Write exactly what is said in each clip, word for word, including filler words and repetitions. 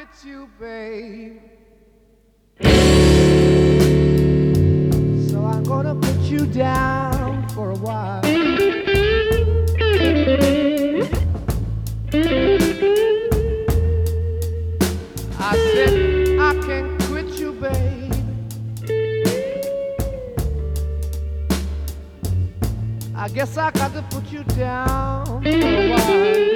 with you, babe. So I'm gonna put you down for a while. I said I can't quit you, babe. I guess I got to put you down for a while.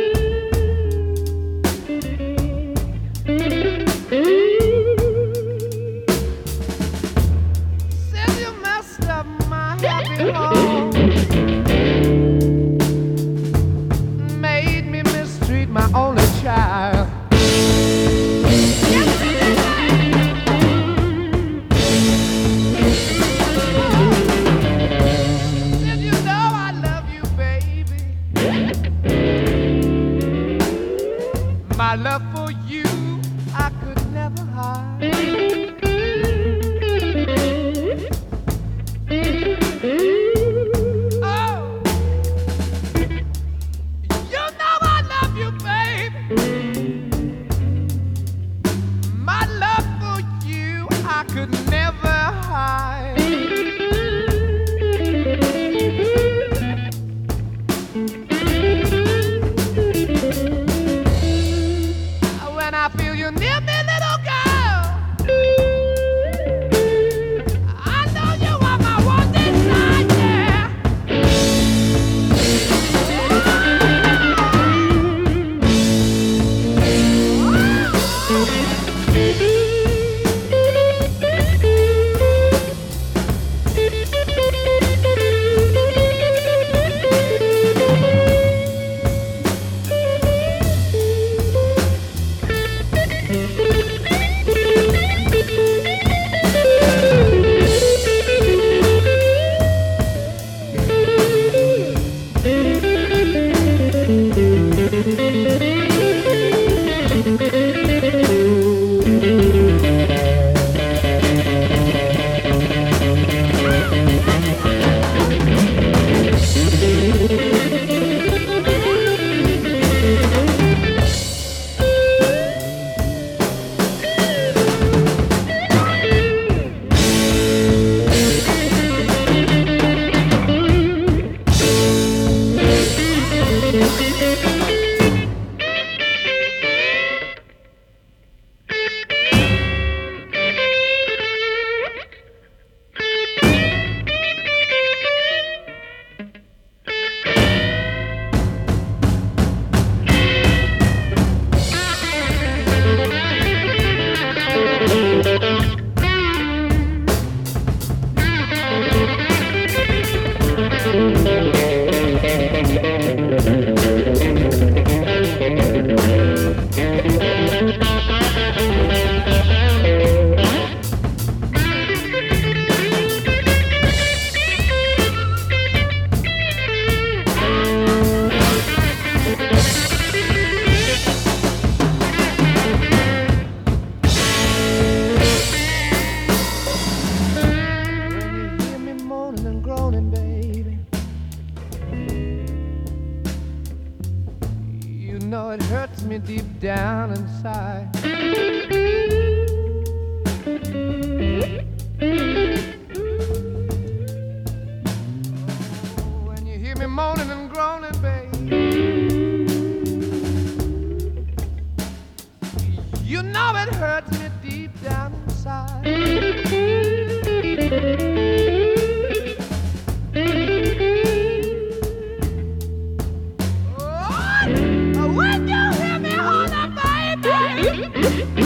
Said you messed up my happy home, made me mistreat my only child. Said you know I love you, baby. My love for you I could never hide. Oh, you know I love you, baby. My love for you I could never hide. When I feel you near me, little girl, I know you are my one desire. know it hurts me deep down inside. Oh, when you hear me moaning and groaning, babe, you know it hurts me deep down inside. When you hear me holler, baby,